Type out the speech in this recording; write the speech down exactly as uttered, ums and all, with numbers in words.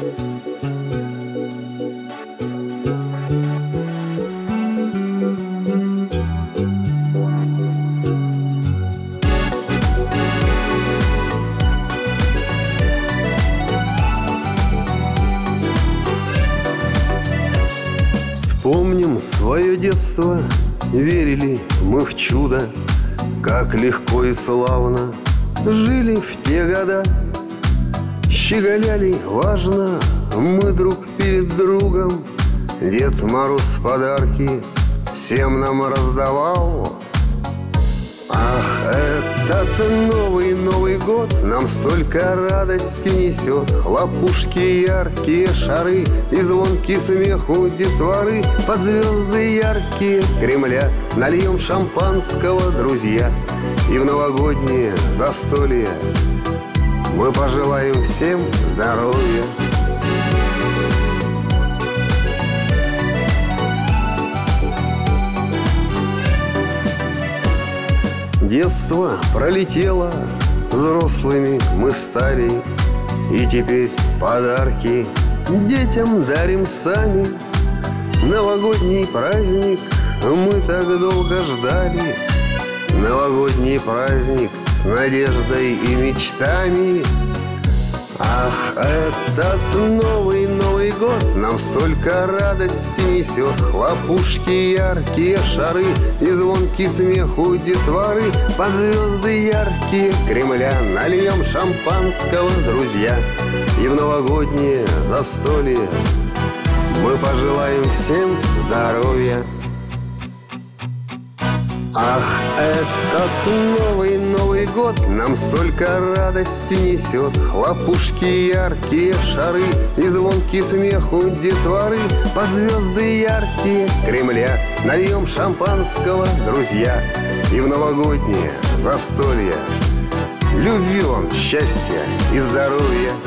Помним свое детство, верили мы в чудо, как легко и славно жили в те года. Щеголяли важно мы друг перед другом, Дед Мороз подарки всем нам раздавал. Ах, этот новый Новый год нам столько радости несет. Хлопушки, яркие шары и звонкий смех у детворы. Под звезды яркие Кремля нальем шампанского, друзья, и в новогоднее застолье мы пожелаем всем здоровья. Детство пролетело, взрослыми мы стали, и теперь подарки детям дарим сами. Новогодний праздник мы так долго ждали, новогодний праздник с надеждой и мечтами. Ах, этот новый Новый год нам столько радости несет. Хлопушки, яркие шары и звонкий смех у детворы. Под звезды яркие Кремля нальем шампанского, друзья, и в новогоднее застолье мы пожелаем всем здоровья. Ах, этот новый Новый год нам столько радости несет. Хлопушки, яркие шары и звонкий смех у детворы. Под звезды яркие Кремля нальем шампанского, друзья, и в новогоднее застолье любви вам, счастья и здоровья.